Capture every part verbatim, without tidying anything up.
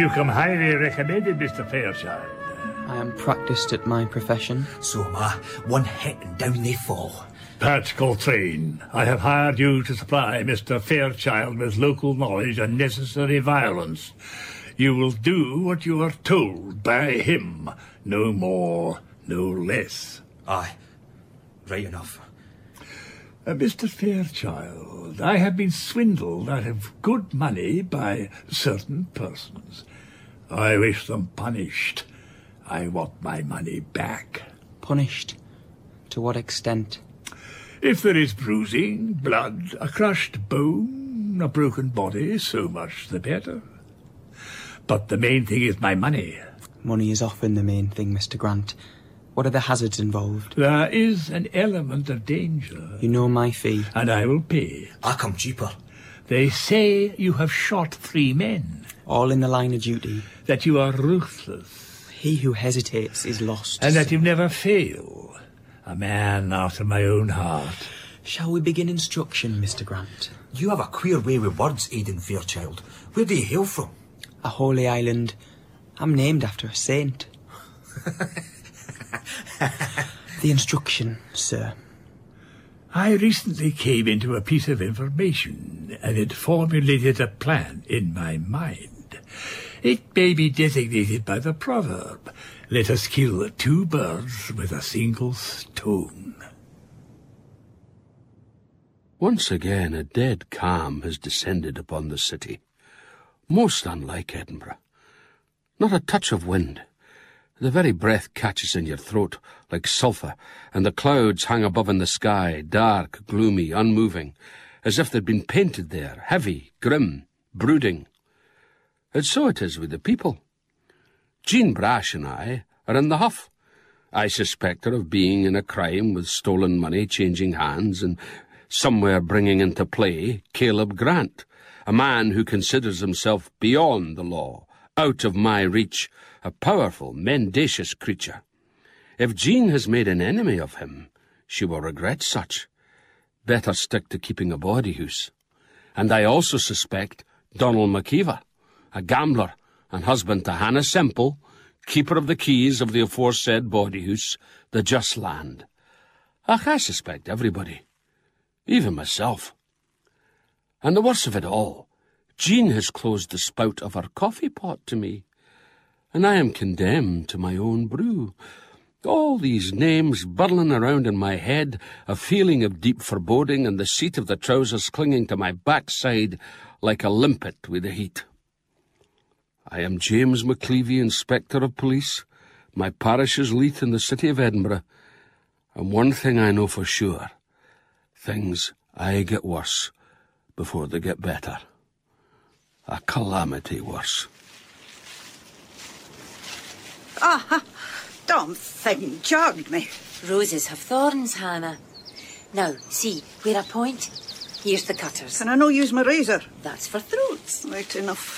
You come highly recommended, Mister Fairchild. I am practised at my profession. So am I. One hit and down they fall. Pat Coltrane, I have hired you to supply Mister Fairchild with local knowledge and necessary violence. You will do what you are told by him. No more, no less. Aye. Right enough. Uh, Mister Fairchild, I have been swindled out of good money by certain persons. I wish them punished. I want my money back. Punished? To what extent? If there is bruising, blood, a crushed bone, a broken body, so much the better. But the main thing is my money. Money is often the main thing, Mister Grant. What are the hazards involved? There is an element of danger. You know my fee. And I will pay. I come cheaper. They say you have shot three men. All in the line of duty. That you are ruthless. He who hesitates is lost. And that you never fail. A man after my own heart. Shall we begin instruction, Mister Grant? You have a queer way with words, Aidan Fairchild. Where do you hail from? A holy island. I'm named after a saint. The instruction, sir. I recently came into a piece of information, and it formulated a plan in my mind. It may be designated by the proverb, let us kill two birds with a single stone. Once again a dead calm has descended upon the city, most unlike Edinburgh. Not a touch of wind. The very breath catches in your throat like sulphur, and the clouds hang above in the sky, dark, gloomy, unmoving, as if they'd been painted there, heavy, grim, brooding. And so it is with the people. Jean Brash and I are in the huff. I suspect her of being in a crime with stolen money changing hands and somewhere bringing into play Caleb Grant, a man who considers himself beyond the law, out of my reach, a powerful, mendacious creature. If Jean has made an enemy of him, she will regret such. Better stick to keeping a bawdy house. And I also suspect Donald McKeever, a gambler and husband to Hannah Semple, keeper of the keys of the aforesaid bawdy house, the Just Land. Ach, I suspect everybody, even myself. And the worst of it all, Jean has closed the spout of her coffee pot to me, and I am condemned to my own brew. All these names burling around in my head, a feeling of deep foreboding, and the seat of the trousers clinging to my backside like a limpet with the heat. I am James McCleavey, Inspector of Police. My parish is Leith in the city of Edinburgh. And one thing I know for sure, things aye get worse before they get better. A calamity worse. Ah, damn thing jogged me. Roses have thorns, Hannah. Now, see, where I point? Here's the cutters. Can I no use my razor? That's for throats. Right enough.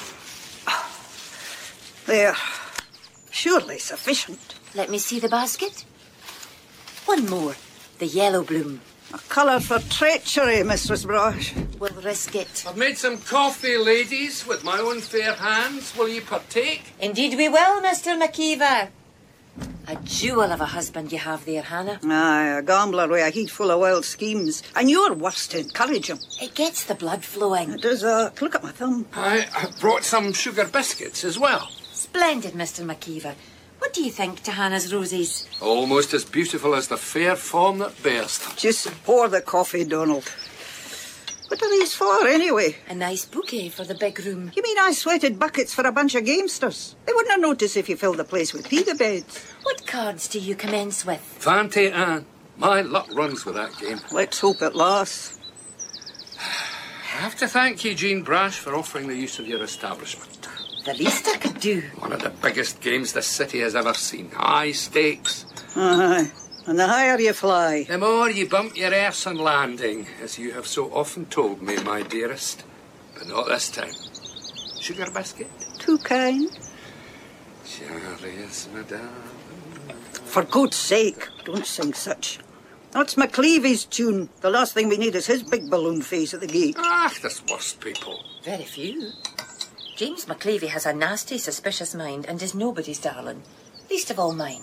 There. Surely sufficient. Let me see the basket. One more. The yellow bloom. A colour for treachery, Mistress Brash. We'll risk it. I've made some coffee, ladies, with my own fair hands. Will you partake? Indeed we will, Mister McKeever. A jewel of a husband you have there, Hannah. Aye, a gambler with a head full of wild schemes. And you're worse to encourage him. It gets the blood flowing. It does, uh, look at my thumb. I have brought some sugar biscuits as well. Splendid, Mister McKeever. What do you think to Hannah's roses? Almost as beautiful as the fair form that bears them. Just pour the coffee, Donald. What are these for, anyway? A nice bouquet for the big room. You mean I sweated buckets for a bunch of gamesters? They wouldn't have noticed if you filled the place with pita beds. What cards do you commence with? Fante Anne. My luck runs with that game. Let's hope it lasts. I have to thank you, Jean Brash, for offering the use of your establishment. The least I could do. One of the biggest games this city has ever seen. High stakes. Aye. And the higher you fly, The more you bump your arse on landing, as you have so often told me, my dearest. But not this time. Sugar biscuit? too kind. Charles, madame. For God's sake, don't sing such. That's McCleavy's tune. The last thing we need is his big balloon face at the gate. Ah, there's worse people. Very few. James McCleavy has a nasty, suspicious mind and is nobody's darling. Least of all mine.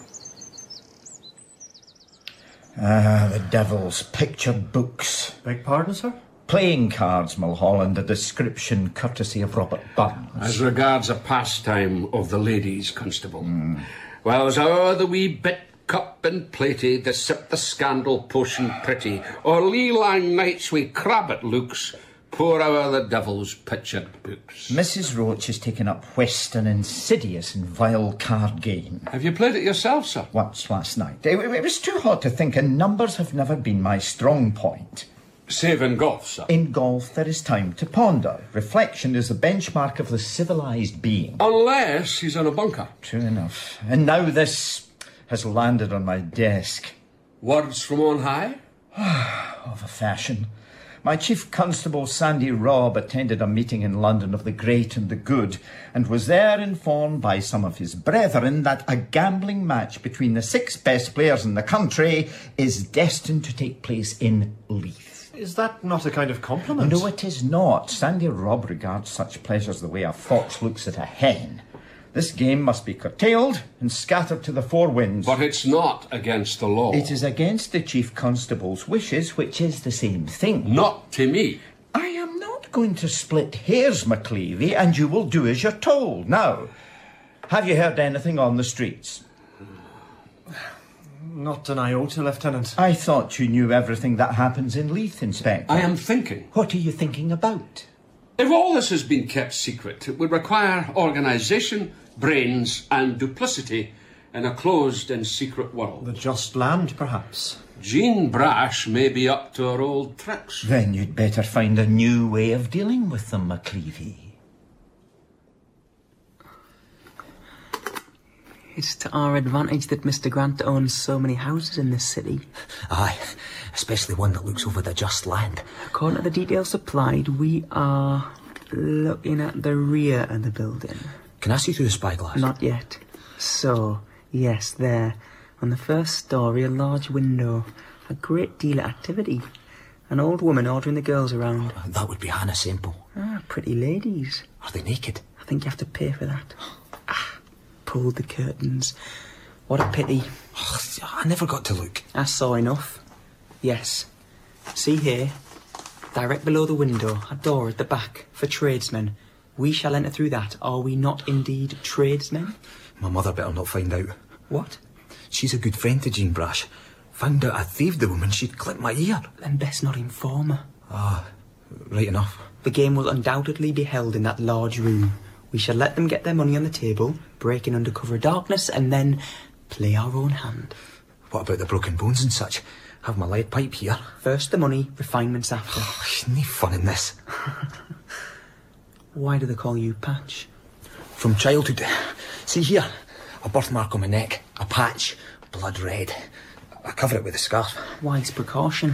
Ah, the devil's picture books. Beg pardon, sir? Playing cards, Mulholland, a description courtesy of Robert Burns. As regards a pastime of the ladies, Constable. Mm. Whiles o'er the wee bit cup and platy, the sip the scandal potion pretty, or lee lang nights we crabbit looks, pour o'er the devil's pictured books. Missus Roach has taken up whist, an insidious and vile card game. Have you played it yourself, sir? Once last night. It, it was too hot to think, and numbers have never been my strong point. Save in golf, sir. In golf, there is time to ponder. Reflection is the benchmark of the civilised being. Unless he's in a bunker. True enough. And now this has landed on my desk. Words from on high? Of a fashion. My Chief Constable, Sandy Robb, attended a meeting in London of the great and the good, and was there informed by some of his brethren that a gambling match between the six best players in the country is destined to take place in Leith. Is that not a kind of compliment? No, it is not. Sandy Robb regards such pleasures the way a fox looks at a hen. This game must be curtailed and scattered to the four winds. But it's not against the law. It is against the Chief Constable's wishes, which is the same thing. Not to me. I am not going to split hairs, McCleavy, and you will do as you're told. Now, have you heard anything on the streets? Not an iota, Lieutenant. I thought you knew everything that happens in Leith, Inspector. I am thinking. What are you thinking about? If all this has been kept secret, it would require organisation, brains and duplicity in a closed and secret world. The just land, perhaps. Jean Brash may be up to her old tricks. Then you'd better find a new way of dealing with them, McCleavy. It's to our advantage that Mister Grant owns so many houses in this city. Aye, especially one that looks over the just land. According to the details supplied, we are looking at the rear of the building. Can I see through the spyglass? Not yet. So, yes, there. On the first storey, a large window. A great deal of activity. An old woman ordering the girls around. That would be Hannah Semple. Ah, pretty ladies. Are they naked? I think you have to pay for that. Ah, pulled the curtains. What a pity. Oh, I never got to look. I saw enough. Yes. See here? Direct below the window, a door at the back, for tradesmen. We shall enter through that. Are we not indeed tradesmen? My mother better not find out. What? She's a good friend to Jean Brash. Found out I thieved the woman, she'd clip my ear. Then best not inform her. Ah, right enough. The game will undoubtedly be held in that large room. We shall let them get their money on the table, break in under cover of darkness, and then play our own hand. What about the broken bones and such? Have my lead pipe here. First the money, refinements after. Oh, no fun in this. Why do they call you Patch? From childhood. See here, a birthmark on my neck, a patch, blood red. I cover it with a scarf. Wise precaution.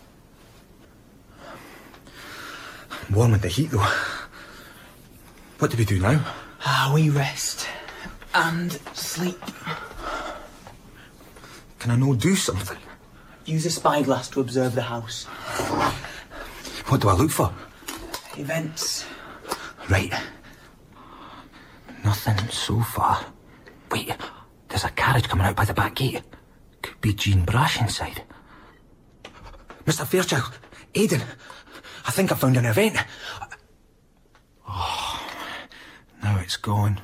Warm in the heat, though. What do we do now? Ah, we rest. And sleep. Can I no do something? Use a spyglass to observe the house. What do I look for? Events. Right. Nothing so far. Wait, there's a carriage coming out by the back gate. Could be Jean Brash inside. Mister Fairchild, Aidan, I think I found an event. Oh, now it's gone.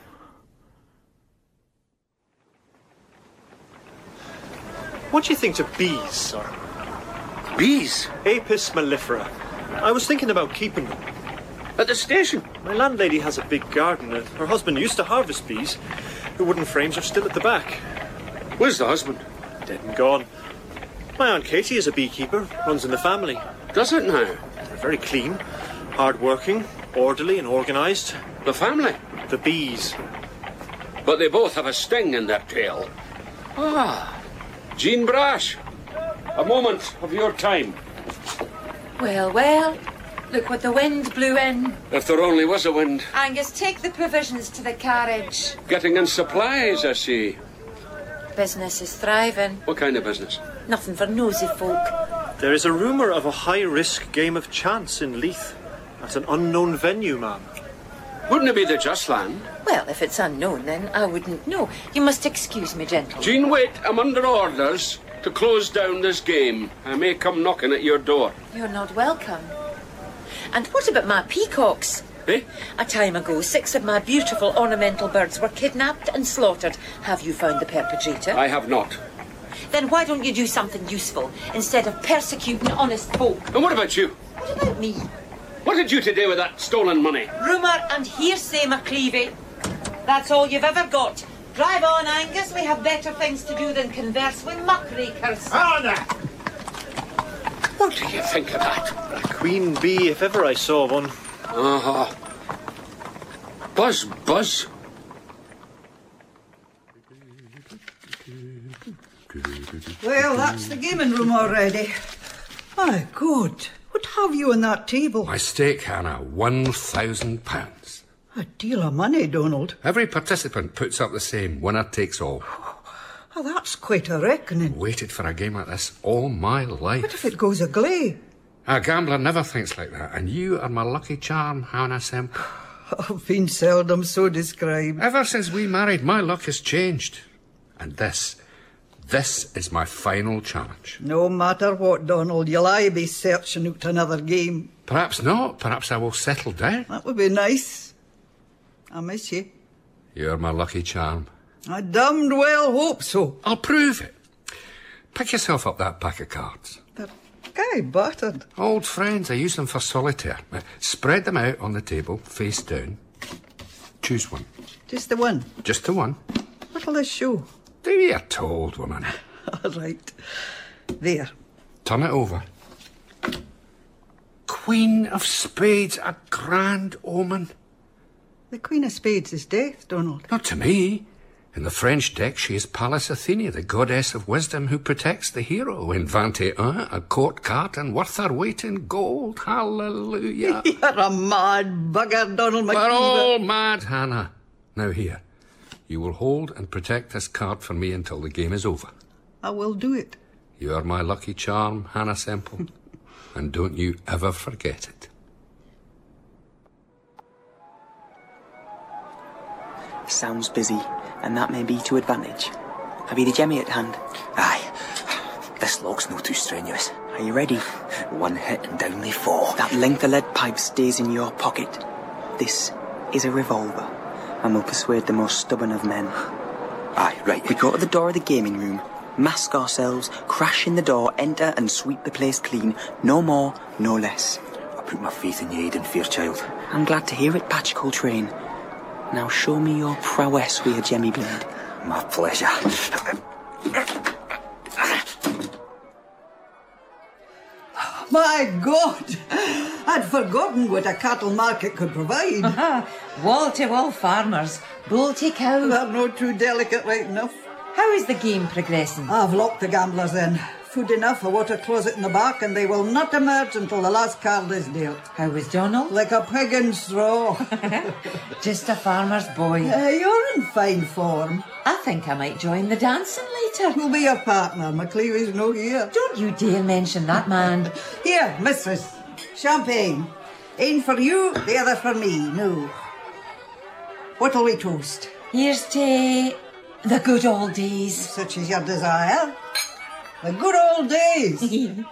What do you think of bees, sir? Bees? Apis mellifera. I was thinking about keeping them. At the station? My landlady has a big garden. Her husband used to harvest bees. The wooden frames are still at the back. Where's the husband? Dead and gone. My Aunt Katie is a beekeeper, runs in the family. Does it now? They're very clean, hard-working, orderly and organised. The family? The bees. But they both have a sting in their tail. Ah, Jean Brash. A moment of your time. Well, well, look what the wind blew in. If there only was a wind. Angus, take the provisions to the carriage. Getting in supplies, I see. Business is thriving. What kind of business? Nothing for nosy folk. There is a rumour of a high-risk game of chance in Leith. At an unknown venue, ma'am. Wouldn't it be the just land? Well, if it's unknown, then I wouldn't know. You must excuse me, gentlemen. Jean, wait. I'm under orders to close down this game. I may come knocking at your door. You're not welcome. And what about my peacocks? Eh? A time ago, six of my beautiful ornamental birds were kidnapped and slaughtered. Have you found the perpetrator? I have not. Then why don't you do something useful instead of persecuting honest folk? And what about you? What about me? What did you to do with that stolen money? Rumour and hearsay, McCleavy. That's all you've ever got. Drive on, Angus. We have better things to do than converse with muckrakers. On there! What do you think of that? A queen bee, if ever I saw one. Uh-huh. Buzz, buzz. Well, that's the gaming room already. My God, what have you on that table? My stake, Hannah, one thousand pounds. A deal of money, Donald. Every participant puts up the same. Winner takes all. Oh, that's quite a reckoning. Waited for a game like this all my life. What if it goes agley? A gambler never thinks like that, and you are my lucky charm, Hannah Semple. I've been seldom so described. Ever since we married, my luck has changed. And this, this is my final challenge. No matter what, Donald, you'll aye be searching out another game. Perhaps not. Perhaps I will settle down. That would be nice. I miss you. You're my lucky charm. I damned well hope so. I'll prove it. Pick yourself up that pack of cards. They're guy battered. Old friends, I use them for solitaire. Spread them out on the table, face down. Choose one. Just the one? Just the one. What'll this show? Do you're told, woman. All right. There. Turn it over. Queen of Spades, a grand omen. The Queen of Spades is death, Donald. Not to me. In the French deck, she is Pallas Athene, the goddess of wisdom who protects the hero. In vingt-et-un, a court cart and worth her weight in gold. Hallelujah. You're a mad bugger, Donald McKeever. We're all mad, Hannah. Now here, you will hold and protect this card for me until the game is over. I will do it. You are my lucky charm, Hannah Semple. And don't you ever forget it. Sounds busy, and that may be to advantage. Have you the jemmy at hand? Aye. This log's no too strenuous. Are you ready? One hit and down they fall. That length of lead pipe stays in your pocket. This is a revolver, and will persuade the most stubborn of men. Aye, right. We go to the door of the gaming room, mask ourselves, crash in the door, enter and sweep the place clean. No more, no less. I put my faith in you, Aidan Fairchild. I'm glad to hear it, Patch Coltrane. Now show me your prowess with your jemmy blade. My pleasure. My God! I'd forgotten what a cattle market could provide. Uh-huh. Wall-to-wall farmers, bull-to-cow. They're not too delicate right enough. How is the game progressing? I've locked the gamblers in. Food enough, a water closet in the back, and they will not emerge until the last card is dealt. How was Donald? Like a pig in straw. Just a farmer's boy. Uh, you're in fine form. I think I might join the dancing later. Who'll be your partner? McCleavy's no here. Don't you dare mention that man. Here, mistress. Champagne. One for you, the other for me. No. What'll we toast? Here's to the good old days. Such is your desire. The good old days.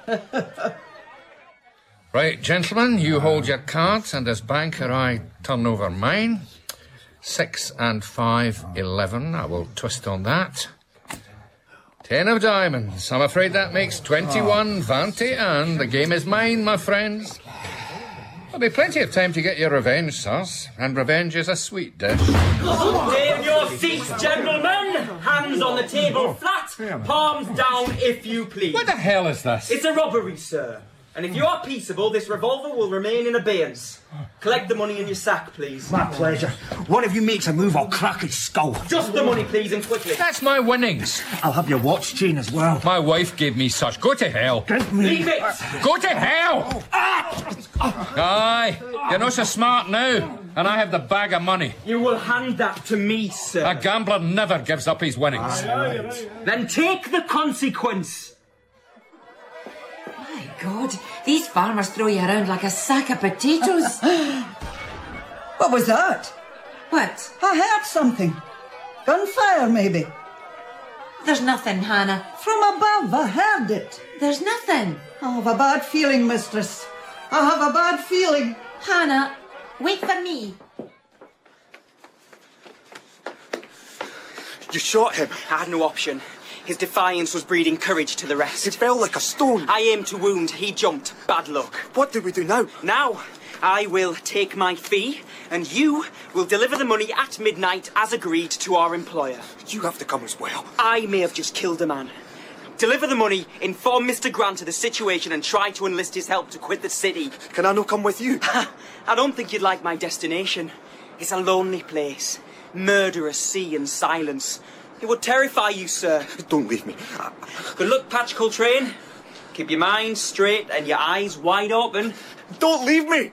Right, gentlemen, you hold your cards, and as banker I turn over mine. Six and five, eleven. I will twist on that. Ten of diamonds. I'm afraid that makes twenty-one. Vanti, and the game is mine, my friends. There'll be plenty of time to get your revenge, sirs. And revenge is a sweet dish. Take your seats, gentlemen. Hands on the table flat. Palms down, if you please. What the hell is this? It's a robbery, sir. And if you are peaceable, this revolver will remain in abeyance. Collect the money in your sack, please. My pleasure. One of you makes a move, I'll crack his skull. Just the money, please, and quickly. That's my winnings. I'll have your watch chain as well. My wife gave me such. Go to hell. Give me. Leave it. Go to hell! Aye, you're not so smart now, and I have the bag of money. You will hand that to me, sir. A gambler never gives up his winnings. Then take the consequence. My God, these farmers throw you around like a sack of potatoes. What was that? What? I heard something. Gunfire, maybe. There's nothing, Hannah. From above, I heard it. There's nothing. I have a bad feeling, mistress. I have a bad feeling. Hannah, wait for me. You shot him. I had no option. His defiance was breeding courage to the rest. He fell like a stone. I aimed to wound, he jumped. Bad luck. What do we do now? Now, I will take my fee, and you will deliver the money at midnight as agreed to our employer. You have to come as well. I may have just killed a man. Deliver the money, inform Mister Grant of the situation, and try to enlist his help to quit the city. Can I not come with you? I don't think you'd like my destination. It's a lonely place. Murderous sea and silence. It would terrify you, sir. Don't leave me. Good luck, Patch Coltrane. Keep your mind straight and your eyes wide open. Don't leave me!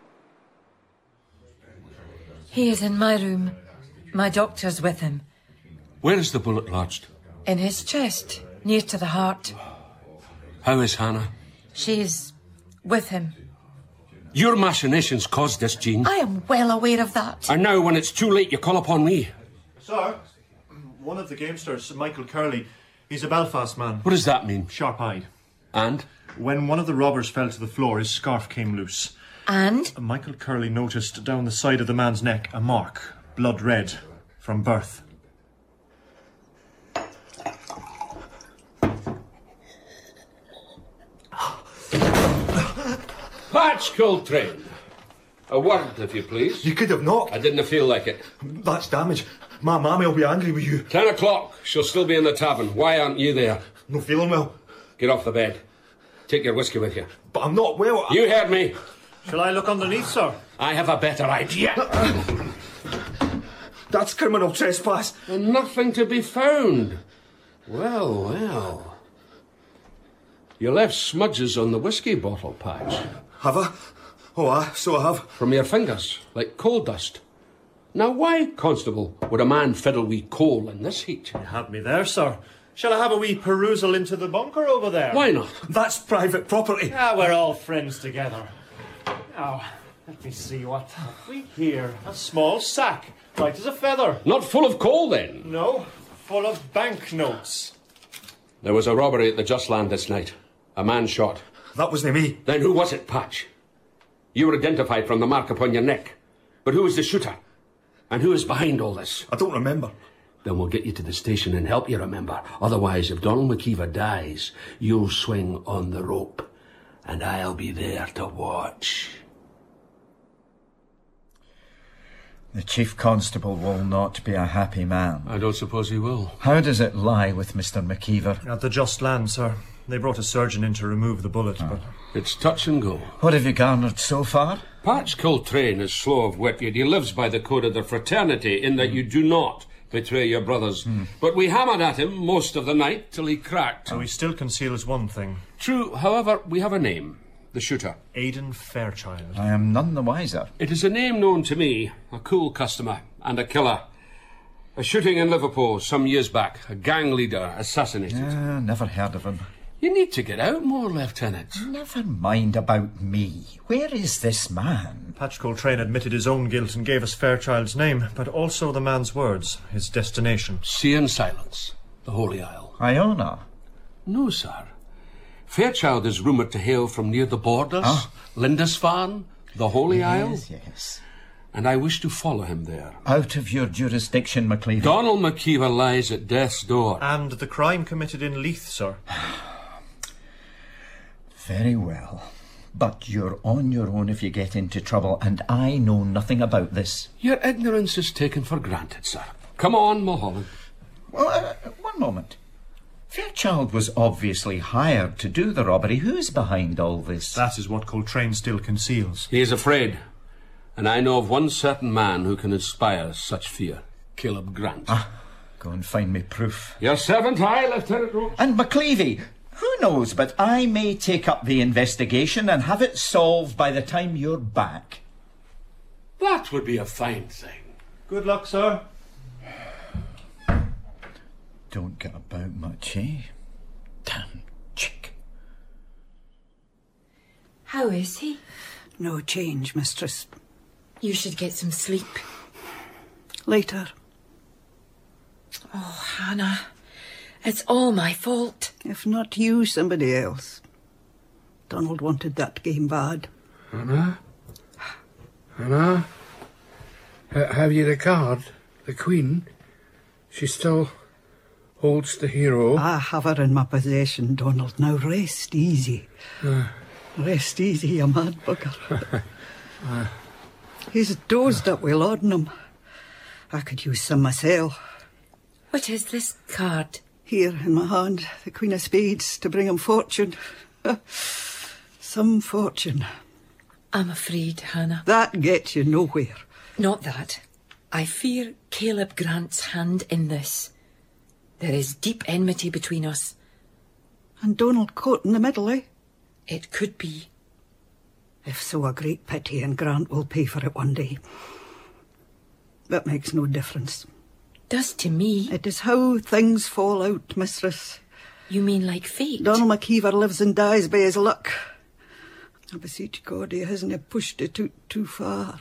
He is in my room. My doctor's with him. Where is the bullet lodged? In his chest, near to the heart. How is Hannah? She's with him. Your machinations caused this, Jean. I am well aware of that. And now, when it's too late, you call upon me. Sir, one of the gamesters, Michael Curley, he's a Belfast man. What does that mean? Sharp-eyed. And? When one of the robbers fell to the floor, his scarf came loose. And? Michael Curley noticed down the side of the man's neck a mark, blood red, from birth. Patch Coltrane. A word, if you please. You could have not. I didn't feel like it. That's damage. My mammy will be angry with you. Ten o'clock. She'll still be in the tavern. Why aren't you there? No feeling well. Get off the bed. Take your whiskey with you. But I'm not well. You heard me. Shall I look underneath, sir? I have a better idea. That's criminal trespass. And nothing to be found. Well, well. You left smudges on the whiskey bottle, Patch. Have I? Oh, aye, so I have. From your fingers, like coal dust. Now, why, Constable, would a man fiddle with coal in this heat? You had me there, sir. Shall I have a wee perusal into the bunker over there? Why not? That's private property. Ah, we're all friends together. Now, let me see, what have we here? A small sack, light as a feather. Not full of coal, then? No, full of banknotes. There was a robbery at the Just Land this night. A man shot. That wasn't me. Then who was it, Patch? You were identified from the mark upon your neck. But who was the shooter? And who is behind all this? I don't remember. Then we'll get you to the station and help you remember. Otherwise, if Donald McKeever dies, you'll swing on the rope. And I'll be there to watch. The Chief Constable will not be a happy man. I don't suppose he will. How does it lie with Mister McKeever? At the Just Land, sir. They brought a surgeon in to remove the bullet, oh. but... It's touch and go. What have you garnered so far? Patch Coltrane is slow of wit, yet he lives by the code of the fraternity in that mm. you do not betray your brothers. Mm. But we hammered at him most of the night till he cracked. So he still conceals one thing. True, however, we have a name. The shooter. Aidan Fairchild. I am none the wiser. It is a name known to me, a cool customer and a killer. A shooting in Liverpool some years back. A gang leader assassinated. Yeah, never heard of him. You need to get out more, Lieutenant. Never mind about me. Where is this man? Patch Coltrane admitted his own guilt and gave us Fairchild's name, but also the man's words, his destination. Sea and Silence, the Holy Isle. Iona? No, sir. Fairchild is rumoured to hail from near the borders, ah. Lindisfarne, the Holy yes, Isle. Yes, yes. And I wish to follow him there. Out of your jurisdiction, McLeavy. Donald McKeever lies at death's door. And the crime committed in Leith, sir. Very well. But you're on your own if you get into trouble, and I know nothing about this. Your ignorance is taken for granted, sir. Come on, Mulholland. Well, uh, one moment. Fairchild was obviously hired to do the robbery. Who's behind all this? That is what Coltrane still conceals. He is afraid. And I know of one certain man who can inspire such fear. Caleb Grant. Ah, go and find me proof. Your servant, I, Lieutenant Roach. And McLeavy. Who knows, but I may take up the investigation and have it solved by the time you're back. That would be a fine thing. Good luck, sir. Don't get about much, eh? Damn chick. How is he? No change, mistress. You should get some sleep. Later. Oh, Hannah, it's all my fault. If not you, somebody else. Donald wanted that game bad. Hannah? Hannah? Uh, have you the card? The Queen? She still holds the hero? I have her in my possession, Donald. Now rest easy. Uh. Rest easy, you mad bugger. uh. He's dozed up with laudanum. I could use some myself. What is this card? Here in my hand, the Queen of Spades, to bring him fortune. Some fortune. I'm afraid, Hannah. That gets you nowhere. Not that. I fear Caleb Grant's hand in this. There is deep enmity between us. And Donald caught in the middle, eh? It could be. If so, a great pity, and Grant will pay for it one day. That makes no difference. Does to me. It is how things fall out, mistress. You mean like fate? Donald McKeever lives and dies by his luck. I beseech God he hasn't pushed it too, too far.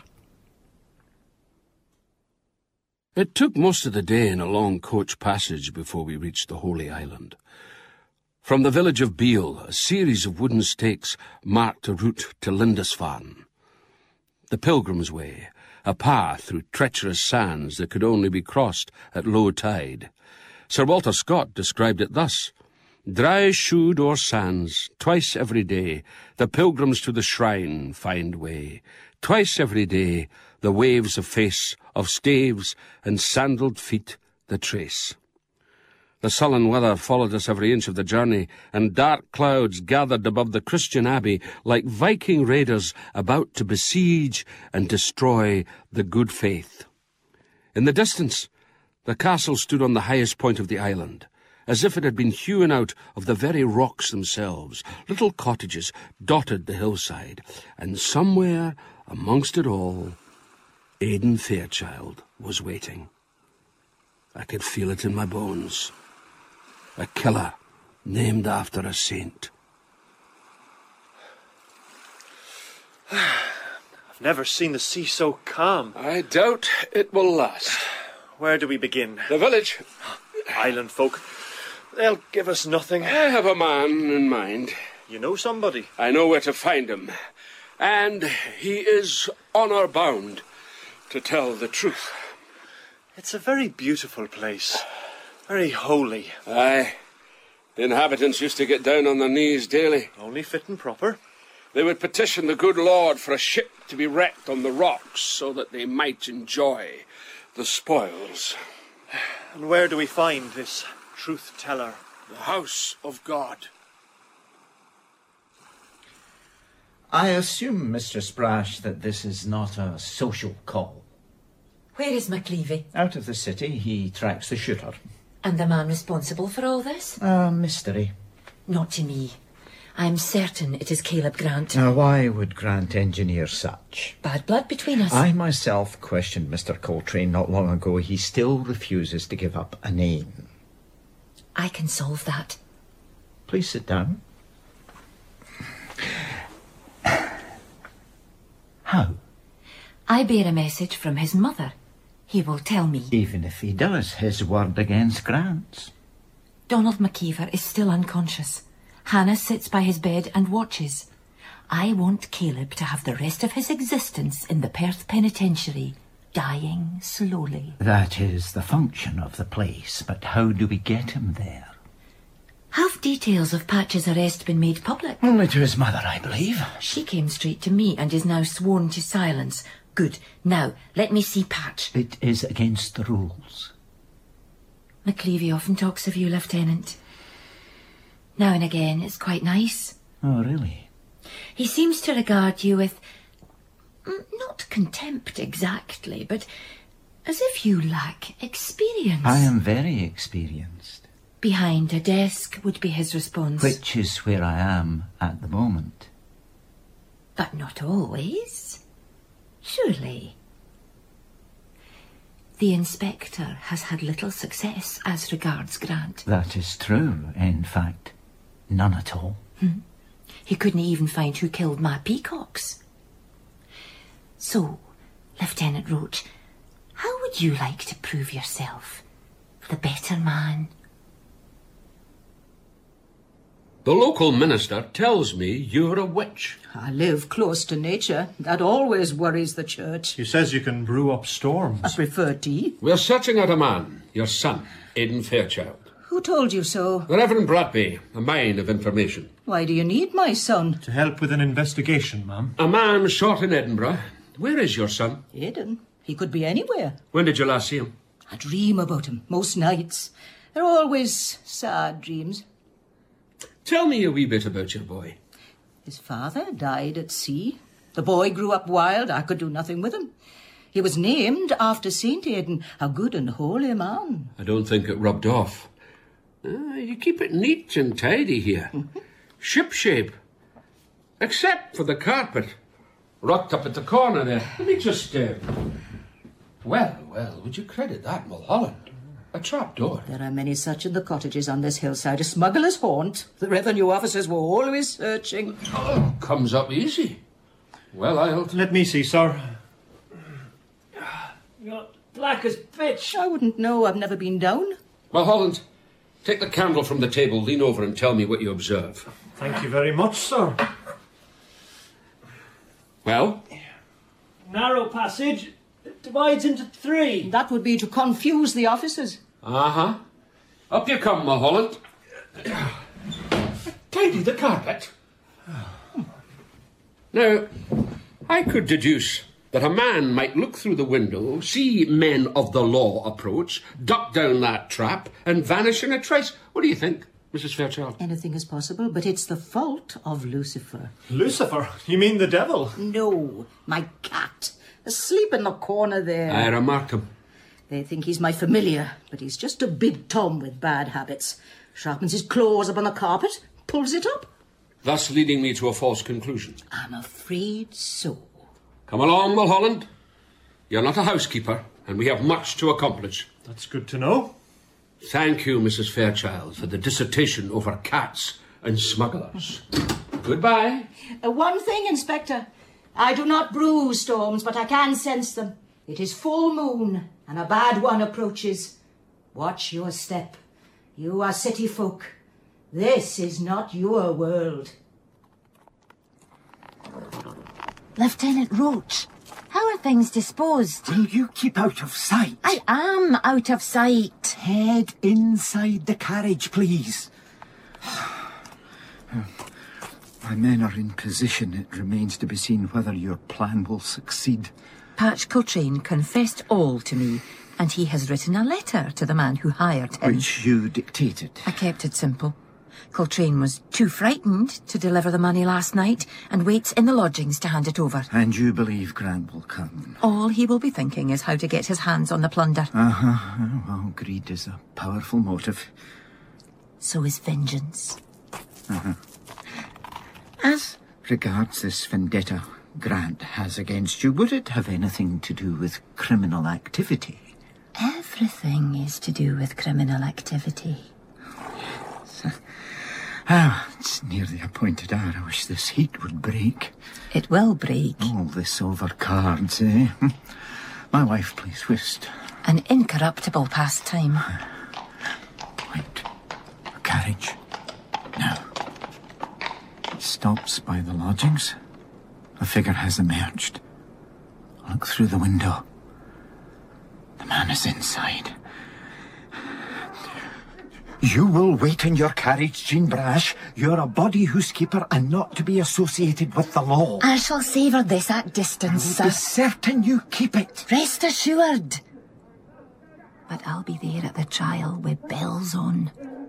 It took most of the day in a long coach passage before we reached the Holy Island. From the village of Beal, a series of wooden stakes marked a route to Lindisfarne. The Pilgrim's Way, a path through treacherous sands that could only be crossed at low tide. Sir Walter Scott described it thus: "Dry shoed o'er sands, twice every day, the pilgrims to the shrine find way. Twice every day, the waves efface of staves and sandalled feet the trace." The sullen weather followed us every inch of the journey, and dark clouds gathered above the Christian Abbey like Viking raiders about to besiege and destroy the good faith. In the distance, the castle stood on the highest point of the island, as if it had been hewn out of the very rocks themselves. Little cottages dotted the hillside, and somewhere amongst it all, Aidan Fairchild was waiting. I could feel it in my bones. A killer named after a saint. I've never seen the sea so calm. I doubt it will last. Where do we begin? The village. Island folk. They'll give us nothing. I have a man in mind. You know somebody? I know where to find him. And he is honour bound to tell the truth. It's a very beautiful place. Very holy. Aye. The inhabitants used to get down on their knees daily. Only fit and proper. They would petition the good Lord for a ship to be wrecked on the rocks so that they might enjoy the spoils. And where do we find this truth-teller? The house of God. I assume, Mistress Brash, that this is not a social call. Where is McLeavy? Out of the city, he tracks the shooter. And the man responsible for all this? A mystery. Not to me. I am certain it is Caleb Grant. Now, why would Grant engineer such? Bad blood between us. I myself questioned Mister Coltrane not long ago. He still refuses to give up a name. I can solve that. Please sit down. How? I bear a message from his mother. He will tell me. Even if he does, his word against Grant's. Donald McKeever is still unconscious. Hannah sits by his bed and watches. I want Caleb to have the rest of his existence in the Perth Penitentiary, dying slowly. That is the function of the place, but how do we get him there? Have details of Patch's arrest been made public? Only to his mother, I believe. She came straight to me and is now sworn to silence. Good. Now, let me see Patch. It is against the rules. McLeavy often talks of you, Lieutenant. Now and again, it's quite nice. Oh, really? He seems to regard you with, not contempt exactly, but as if you lack experience. I am very experienced. Behind a desk would be his response. Which is where I am at the moment. But not always. Surely. The inspector has had little success as regards Grant. That is true. In fact, none at all. Hmm. He couldn't even find who killed my peacocks. So, Lieutenant Roach, how would you like to prove yourself the better man? The local minister tells me you're a witch. I live close to nature. That always worries the church. He says you can brew up storms. I prefer tea. We're searching out a man, your son, Aidan Fairchild. Who told you so? The Reverend Bradby, a mine of information. Why do you need my son? To help with an investigation, ma'am. A man shot in Edinburgh. Where is your son? Aidan. He could be anywhere. When did you last see him? I dream about him most nights. They're always sad dreams. Tell me a wee bit about your boy. His father died at sea. The boy grew up wild. I could do nothing with him. He was named after Saint Aidan, a good and holy man. I don't think it rubbed off. Uh, you keep it neat and tidy here. Ship-shape. Except for the carpet. Rocked up at the corner there. Let me just... Uh... Well, well, would you credit that, Mulholland? A trap door. There are many such in the cottages on this hillside. A smuggler's haunt. The revenue officers were always searching. Oh, comes up easy. Well, I'll... Let me see, sir. You're black as pitch. I wouldn't know. I've never been down. Mulholland, take the candle from the table, lean over and tell me what you observe. Thank you very much, sir. Well? Narrow passage. It divides into three. That would be to confuse the officers. Uh-huh. Up you come, Mulholland. Tidy the carpet. Now, I could deduce that a man might look through the window, see men of the law approach, duck down that trap, and vanish in a trice. What do you think, Missus Fairchild? Anything is possible, but it's the fault of Lucifer. Lucifer? You mean the devil? No, my cat. Asleep in the corner there. I remarked him. They think he's my familiar, but he's just a big Tom with bad habits. Sharpens his claws up on the carpet, pulls it up. Thus leading me to a false conclusion. I'm afraid so. Come along, Mulholland. You're not a housekeeper, and we have much to accomplish. That's good to know. Thank you, Missus Fairchild, for the dissertation over cats and smugglers. Goodbye. Uh, one thing, Inspector. I do not brew storms, but I can sense them. It is full moon, and a bad one approaches. Watch your step. You are city folk. This is not your world. Lieutenant Roach, how are things disposed? Will you keep out of sight? I am out of sight. Head inside the carriage, please. My men are in position. It remains to be seen whether your plan will succeed. Patch Coltrane confessed all to me, and he has written a letter to the man who hired him. Which you dictated. I kept it simple. Coltrane was too frightened to deliver the money last night and waits in the lodgings to hand it over. And you believe Grant will come? All he will be thinking is how to get his hands on the plunder. Uh-huh. Well, greed is a powerful motive. So is vengeance. Uh-huh. As regards this vendetta Grant has against you, would it have anything to do with criminal activity? Everything is to do with criminal activity. Ah, it's near the appointed hour. I wish this heat would break. It will break. All this over cards, eh? My wife plays whist. An incorruptible pastime. Wait. A carriage. Now. It stops by the lodgings. A figure has emerged. Look through the window. The man is inside. You will wait in your carriage, Jean Brash. You're a body housekeeper and not to be associated with the law. I shall savour this at distance, sir. Be certain you keep it. Rest assured. But I'll be there at the trial with bells on.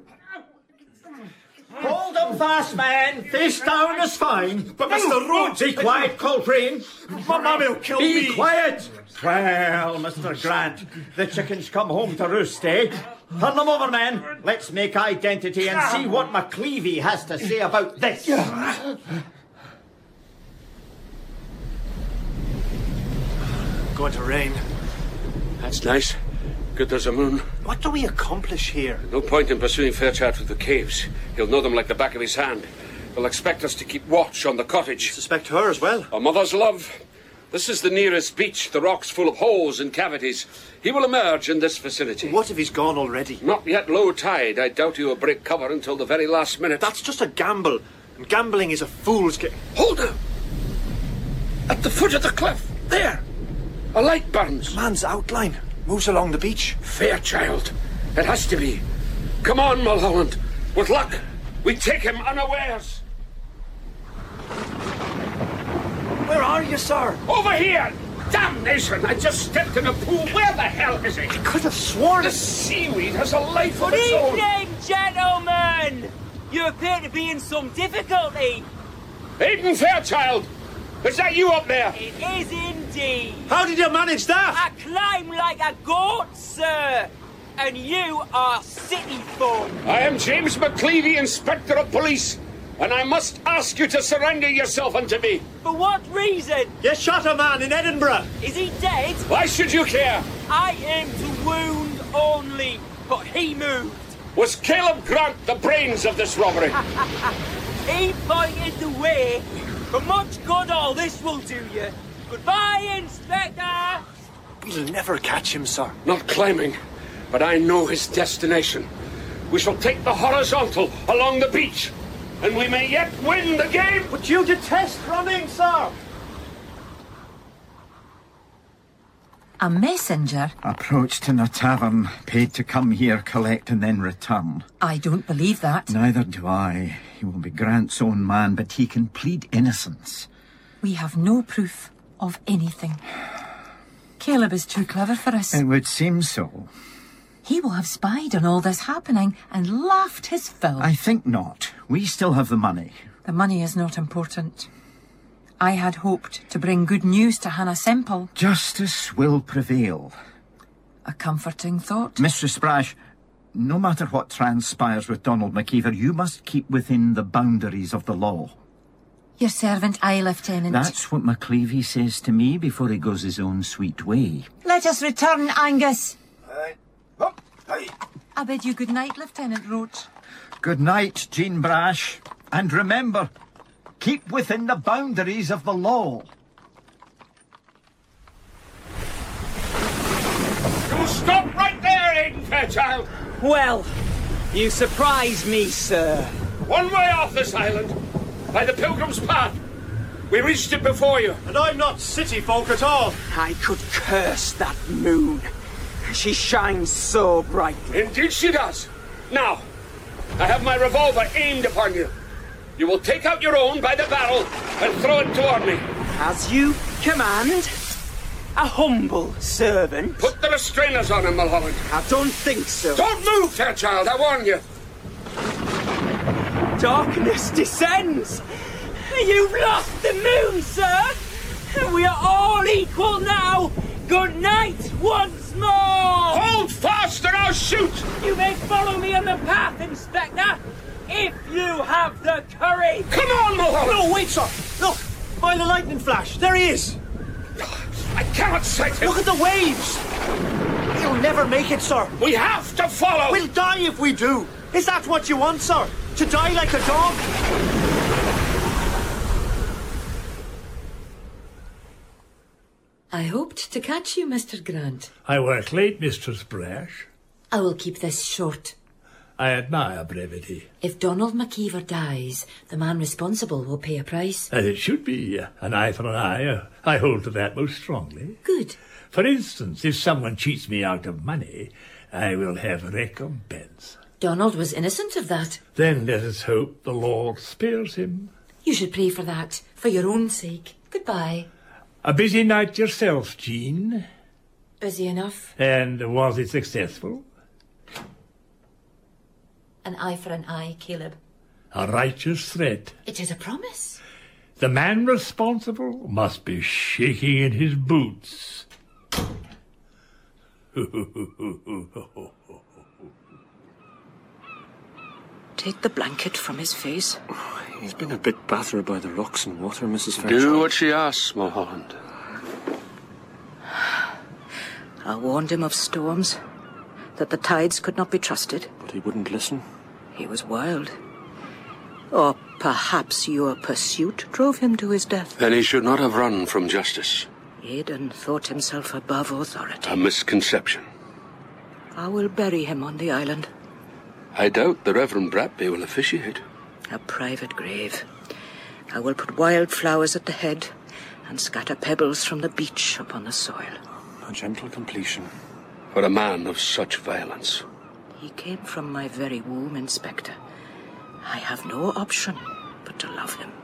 Hold him fast, man. Face down is fine. But Mister Rhodes... Be quiet, Coltrane. My mammy will kill Be me. Be quiet. Well, Mister Grant, the chickens come home to roost, eh? Turn them over, man. Let's make identity and see what McCleavey has to say about this. Going to rain. That's nice. Good there's a moon. What do we accomplish here? No point in pursuing Fairchild through the caves. He'll know them like the back of his hand. He'll expect us to keep watch on the cottage. Suspect her as well. A mother's love. This is the nearest beach. The rock's full of holes and cavities. He will emerge in this vicinity. What if he's gone already? Not yet low tide. I doubt he will break cover until the very last minute. That's just a gamble. And gambling is a fool's game. Hold him! At the foot of the cliff. There! A light burns. Man's outline moves along the beach. Fairchild. It has to be. Come on, Mulholland. With luck, we take him unawares. Where are you, sir? Over here! Damnation! I just stepped in a pool. Where the hell is he? I could have sworn... The seaweed has a life of Good its own. evening, gentlemen! You appear to be in some difficulty. Aidan Fairchild! Is that you up there? It is indeed. How did you manage that? I climb like a goat, sir. And you are city folk. I am James McCleavy, Inspector of Police. And I must ask you to surrender yourself unto me. For what reason? You shot a man in Edinburgh. Is he dead? Why should you care? I aim to wound only, but he moved. Was Caleb Grant the brains of this robbery? He pointed the way. For much good all this will do you. Goodbye, Inspector. We'll never catch him, sir. Not climbing, but I know his destination. We shall take the horizontal along the beach. And we may yet win the game! But you detest running, sir! A messenger? Approached in a tavern, paid to come here, collect and then return. I don't believe that. Neither do I. He will be Grant's own man, but he can plead innocence. We have no proof of anything. Caleb is too clever for us. It would seem so. He will have spied on all this happening and laughed his fill. I think not. We still have the money. The money is not important. I had hoped to bring good news to Hannah Semple. Justice will prevail. A comforting thought. Mistress Brash, no matter what transpires with Donald McKeever, you must keep within the boundaries of the law. Your servant, aye, Lieutenant. That's what McCleavy says to me before he goes his own sweet way. Let us return, Angus. Aye. Up, aye. I bid you good night, Lieutenant Roach. Good night, Jean Brash. And remember, keep within the boundaries of the law. You stop right there, Aidan Fairchild! Well, you surprise me, sir. One way off this island, by the Pilgrim's Path. We reached it before you. And I'm not city folk at all. I could curse that moon. She shines so brightly. Indeed she does. Now, I have my revolver aimed upon you. You will take out your own by the barrel and throw it toward me. As you command. A humble servant. Put the restrainers on him, Mulholland. I don't think so. Don't move, Fairchild, I warn you. Darkness descends. You've lost the moon, sir. We are all equal now. Good night once more. Hold fast or I'll shoot. You may follow me on the path, Inspector, if you have the courage. Come on, Mulholland. No, wait, sir. Look, by the lightning flash, there he is. I cannot sight him. Look at the waves. He'll never make it, sir. We have to follow. We'll die if we do. Is that what you want, sir? To die like a dog? I hoped to catch you, Mister Grant. I work late, Mistress Brash. I will keep this short. I admire brevity. If Donald McKeever dies, the man responsible will pay a price. As it should be. An eye for an eye. I hold to that most strongly. Good. For instance, if someone cheats me out of money, I will have recompense. Donald was innocent of that. Then let us hope the Lord spares him. You should pray for that, for your own sake. Goodbye. A busy night yourself, Jean. Busy enough. And was it successful? An eye for an eye, Caleb. A righteous threat. It is a promise. The man responsible must be shaking in his boots. Take the blanket from his face. He's been a bit battered by the rocks and water, Missus Fairchild. Do what she asks, Mulholland. I warned him of storms, that the tides could not be trusted. But he wouldn't listen. He was wild. Or perhaps your pursuit drove him to his death. Then he should not have run from justice. Aidan thought himself above authority. A misconception. I will bury him on the island. I doubt the Reverend Bratby will officiate. A private grave. I will put wild flowers at the head and scatter pebbles from the beach upon the soil. A gentle completion. For a man of such violence. He came from my very womb, Inspector. I have no option but to love him.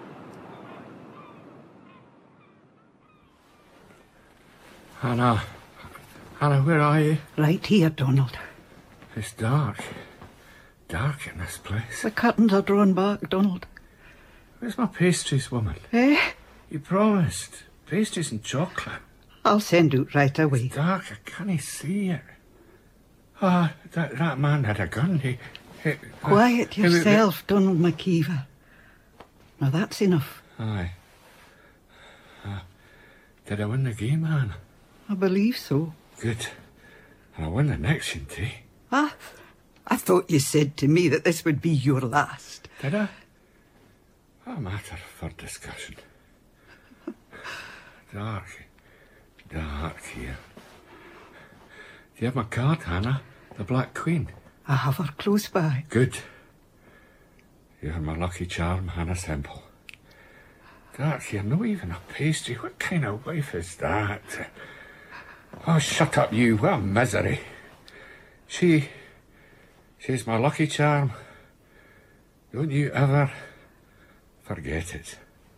Hannah. Hannah, where are you? Right here, Donald. It's dark. Dark in this place. The curtains are drawn back, Donald. Where's my pastries, woman? Eh? You promised. Pastries and chocolate. I'll send out right away. It's dark, I can't see it. Ah, oh, that, that man had a gun. He... he Quiet uh, yourself, he, Donald McKeever. Now that's enough. Aye. Uh, did I win the game, Anne? I believe so. Good. And I'll win the next, shouldn't I? Ah, I thought you said to me that this would be your last. Did I? A matter for discussion. Dark. Dark here. Do you have my card, Hannah? The Black Queen? I have her close by. Good. You're my lucky charm, Hannah Semple. Dark here, no even a pastry. What kind of wife is that? Oh, shut up, you. What a misery. She... She's my lucky charm. Don't you ever forget it.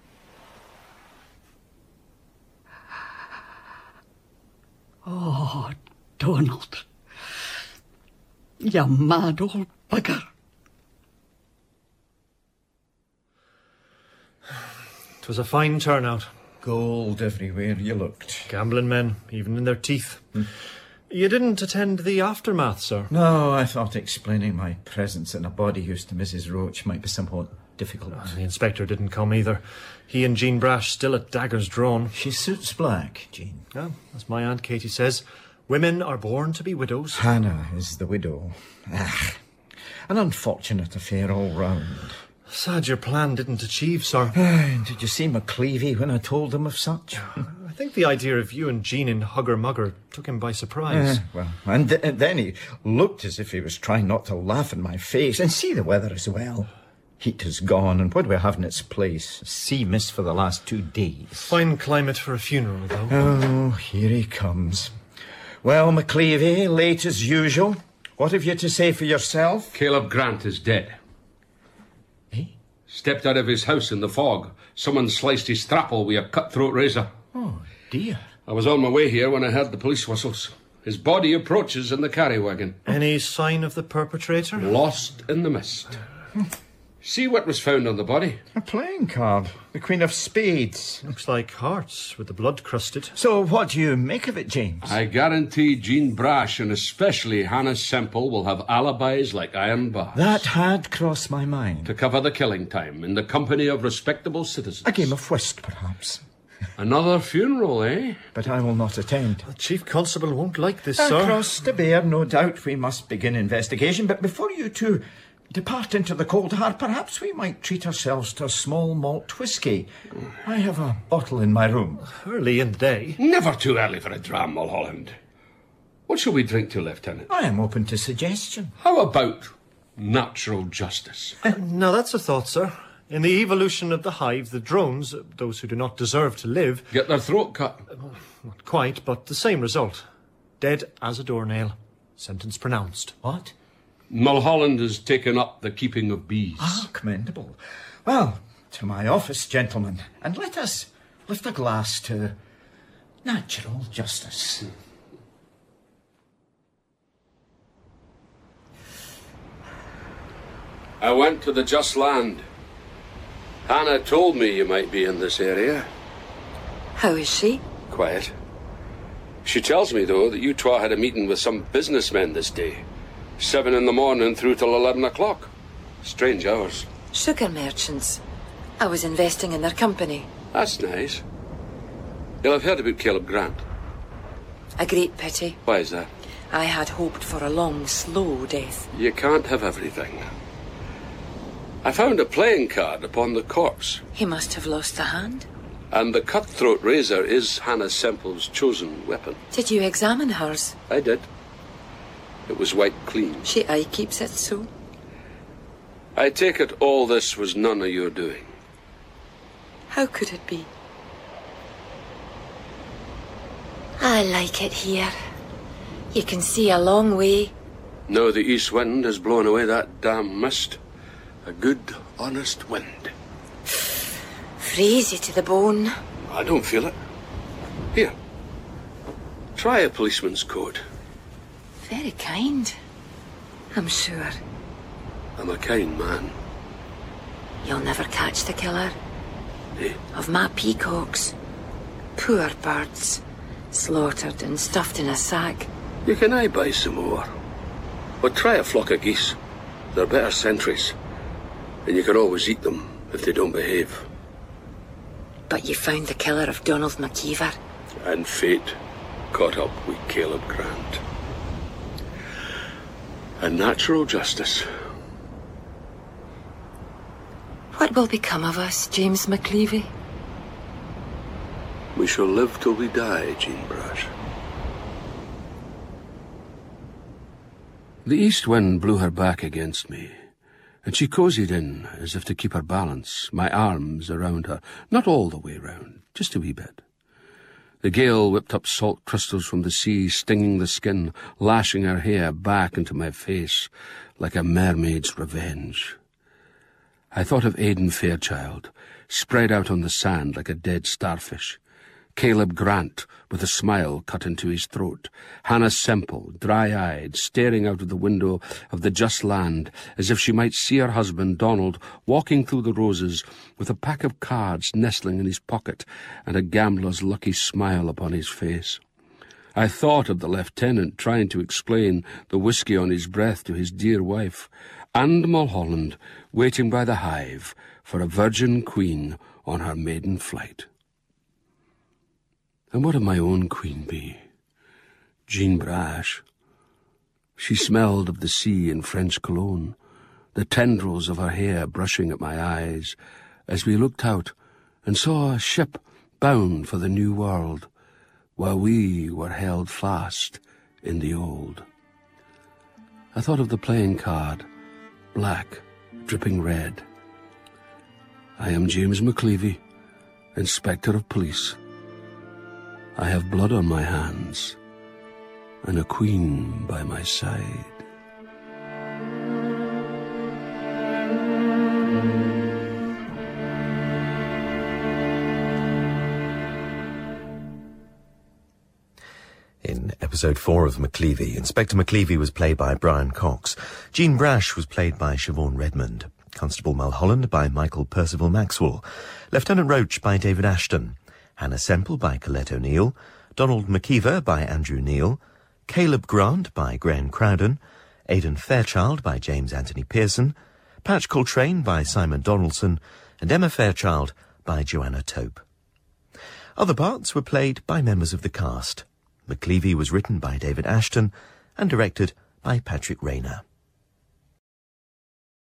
Oh, Donald. You mad old bugger. It was a fine turnout. Gold everywhere you looked. Gambling men, even in their teeth. Hmm. You didn't attend the aftermath, sir? No, I thought explaining my presence in a body use to Missus Roach might be somewhat difficult. Uh, the inspector didn't come either. He and Jean Brash still at daggers drawn. She suits black, Jean. Yeah, as my Aunt Katie says, women are born to be widows. Hannah is the widow. Ah, an unfortunate affair all round. Sad your plan didn't achieve, sir. Did you see McCleavey when I told him of such? I think the idea of you and Jean in hugger-mugger took him by surprise. Uh, well, and, th and then he looked as if he was trying not to laugh in my face. And see the weather as well. Heat is gone, and what do we have in its place? Sea mist for the last two days. Fine climate for a funeral, though. Oh, here he comes. Well, McCleavey, late as usual. What have you to say for yourself? Caleb Grant is dead. Eh? Stepped out of his house in the fog. Someone sliced his thrapple with a cutthroat razor. Oh, dear. I was on my way here when I heard the police whistles. His body approaches in the carry wagon. Any sign of the perpetrator? Lost in the mist. See what was found on the body? A playing card. The Queen of Spades. Looks like hearts with the blood crusted. So what do you make of it, James? I guarantee Jean Brash and especially Hannah Semple will have alibis like iron bars. That had crossed my mind. To cover the killing time in the company of respectable citizens. A game of whist, perhaps. Another funeral, eh? But I will not attend. The Chief Constable won't like this, sir. Across the bear, no doubt we must begin investigation. But before you two depart into the cold heart, perhaps we might treat ourselves to a small malt whisky. I have a bottle in my room. Early in the day. Never too early for a dram, Mulholland. What shall we drink to, Lieutenant? I am open to suggestion. How about natural justice? Uh, now, that's a thought, sir. In the evolution of the hive, the drones, those who do not deserve to live... Get their throat cut. Uh, not quite, but the same result. Dead as a doornail. Sentence pronounced. What? Mulholland has taken up the keeping of bees. Ah, commendable. Well, to my office, gentlemen, and let us lift a glass to natural justice. I went to the Just Land. Hannah told me you might be in this area. How is she? Quiet. She tells me, though, that you twa had a meeting with some businessmen this day. Seven in the morning through till eleven o'clock. Strange hours. Sugar merchants. I was investing in their company. That's nice. You'll have heard about Caleb Grant. A great pity. Why is that? I had hoped for a long, slow death. You can't have everything. I found a playing card upon the corpse. He must have lost the hand. And the cutthroat razor is Hannah Semple's chosen weapon. Did you examine hers? I did. It was wiped clean. She aye keeps it so. I take it all this was none of your doing. How could it be? I like it here. You can see a long way. Now the east wind has blown away that damn mist. A good, honest wind. Freeze you to the bone. I don't feel it. Here. Try a policeman's coat. Very kind, I'm sure. I'm a kind man. You'll never catch the killer. Eh? Of my peacocks. Poor birds. Slaughtered and stuffed in a sack. You can I buy some more. But try a flock of geese. They're better sentries. And you can always eat them if they don't behave. But you found the killer of Donald McKeever. And fate caught up with Caleb Grant. And natural justice. What will become of us, James McCleavy? We shall live till we die, Jean Brash. The east wind blew her back against me, and she cozied in as if to keep her balance, my arms around her, not all the way round, just a wee bit. The gale whipped up salt crystals from the sea, stinging the skin, lashing her hair back into my face like a mermaid's revenge. I thought of Aidan Fairchild, spread out on the sand like a dead starfish, Caleb Grant with a smile cut into his throat, Hannah Semple, dry-eyed, staring out of the window of the Just Land as if she might see her husband, Donald, walking through the roses with a pack of cards nestling in his pocket and a gambler's lucky smile upon his face. I thought of the lieutenant trying to explain the whisky on his breath to his dear wife, and Mulholland waiting by the hive for a virgin queen on her maiden flight. And what of my own queen bee? Jean Brash. She smelled of the sea in French cologne, the tendrils of her hair brushing at my eyes, as we looked out and saw a ship bound for the new world, while we were held fast in the old. I thought of the playing card, black, dripping red. I am James McCleavy, Inspector of Police. I have blood on my hands, and a queen by my side. In episode four of McCleavy, Inspector McCleavy was played by Brian Cox. Jean Brash was played by Siobhan Redmond. Constable Mulholland by Michael Percival Maxwell. Lieutenant Roach by David Ashton. Hannah Semple by Colette O'Neill, Donald McKeever by Andrew Neil, Caleb Grant by Graham Crowden, Aidan Fairchild by James Anthony Pearson, Patch Coltrane by Simon Donaldson, and Emma Fairchild by Joanna Tope. Other parts were played by members of the cast. McCleavy was written by David Ashton and directed by Patrick Rayner.